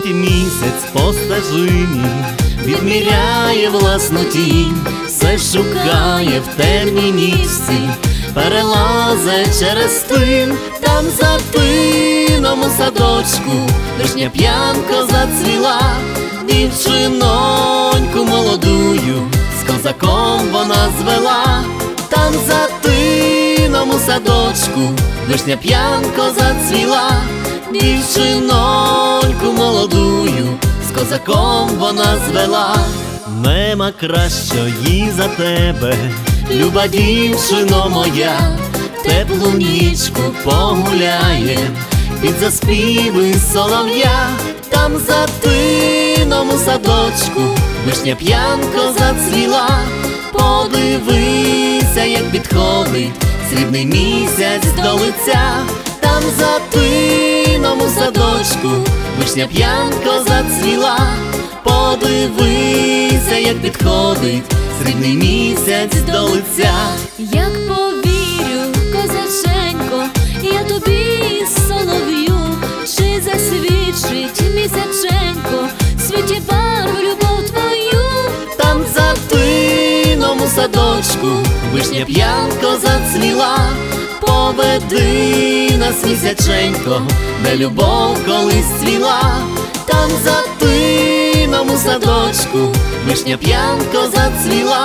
Ходить місяць по стежині, відміряє власну тінь, все шукає в темній нічці, перелазить через тин. Там за тином у садочку вишня п'янко зацвіла, дівчиноньку молодую з козаком вона звела. Там за тином у садочку вишня п'янко зацвіла, дівчиноньку молодую з козаком вона звела. Нема кращої за тебе, люба дівчино моя, теплу нічку погуляєм під заспіви солов'я. Там за тином у садочку вишня п'янко зацвіла, подивися, як підходить срібний місяць до лиця. Там за тином у садочку вишня п'янко зацвіла, подивися, як підходить срібний місяць до лиця. Як повірю, козаченько, я тобі солов'ю, чи засвідчить місяченько в світі пару любов твою. Там за тином у садочку вишня п'янко зацвіла, поведи нас, місяченько, де любов колись цвіла. Там за тином у садочку вишня п'янко зацвіла,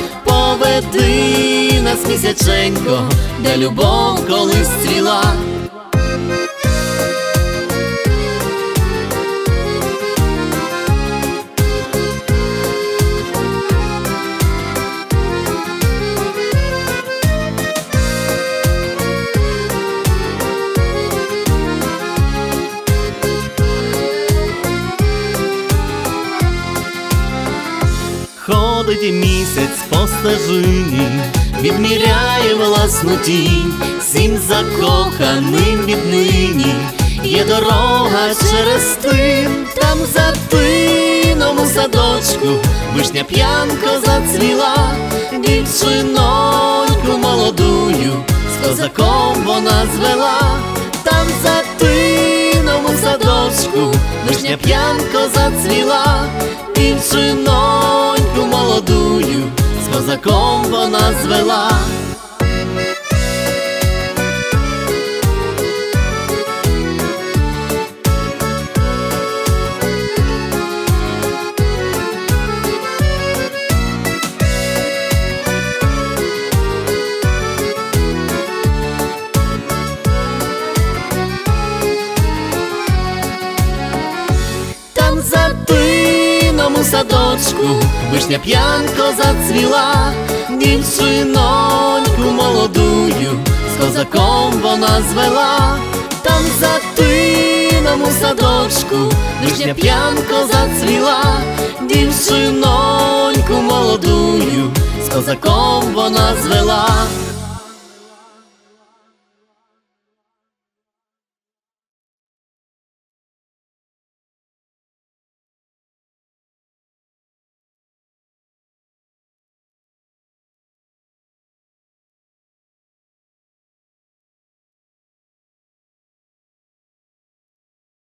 поведи нас, місяченько, де любов колись цвіла. Ходить місяць по стежині, відміряє власну тінь, всім закоханим віднині є дорога через тин. Там за тином у садочку вишня п'янко зацвіла, дівчиноньку молодую з козаком вона звела. Там за тином у садочку вишня п'янко зацвіла, дівчиноньку молодую з козаком вона звела. Там за тином у садочку вишня п'янко зацвіла, дівчиноньку молодую з козаком вона звела. Там за тином у садочку вишня п'янко зацвіла, дівчиноньку молодую з козаком вона звела.